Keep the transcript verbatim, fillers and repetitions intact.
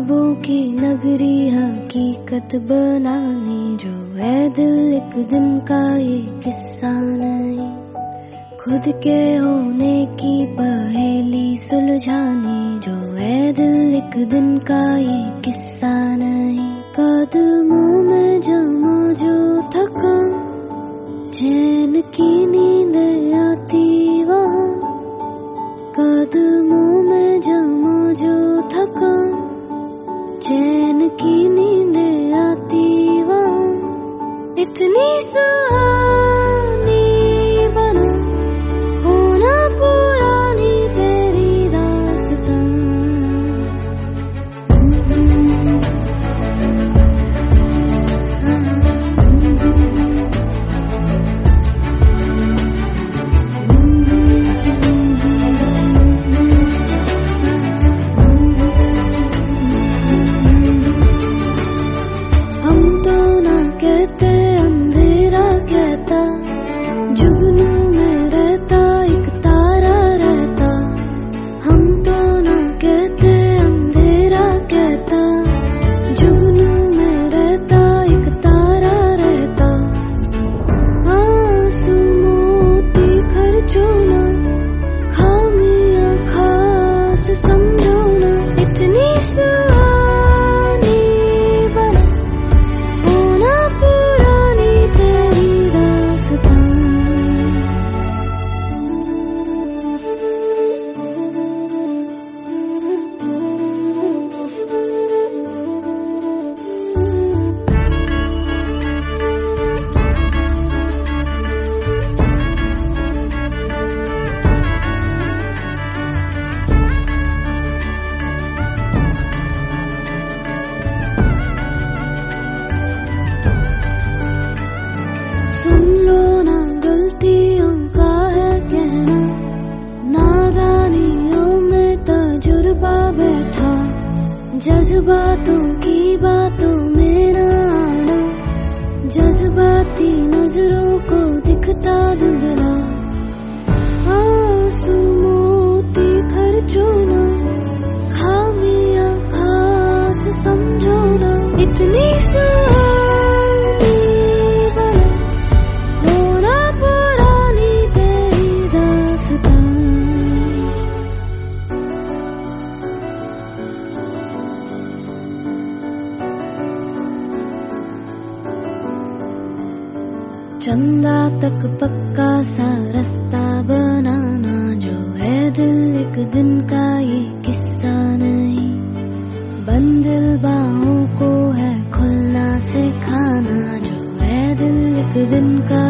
ख्वाबों की नगरी हकीकत बनाने जो है दिल एक दिन का ये किस्सा नहीं। खुद के होने की पहेली सुलझाने जो है दिल एक दिन का ये किस्सा नहीं। कदमों में जमा जो थका चैन की नींद आती वहाँ, कदमों में जमा जो थका चैन की नींद आती वहाँ। इतनी सुहानी बना होना पुरानी तेरी दास्तां। जुगनू में रहता एक तारा रहता, हम तो ना कहते अंधेरा कहता। जुगनू में रहता एक तारा रहता, आंसू मोती खर्चो ना, खामियां खास समझो ना। इतनी सुहानी बना होना पुरानी तेरी दास्तां। सुन लो ना गलतियों का है कहना, नादानियों में तजुर्बा बैठा। जज्बातों की बातों में ना आना, जज्बाती नजरों को दिखता धुंधला। आंसू मोती खर्चो ना, खामियां खास समझो ना। इतनी सुहानी बना होना पुरानी तेरी दास्तां। चंदा तक पक्का सा रास्ता बनाना जो है दिल एक दिन का ये किस्सा नहीं। बंदिल बाहों को है खुलना सिखाना जो है दिल एक दिन का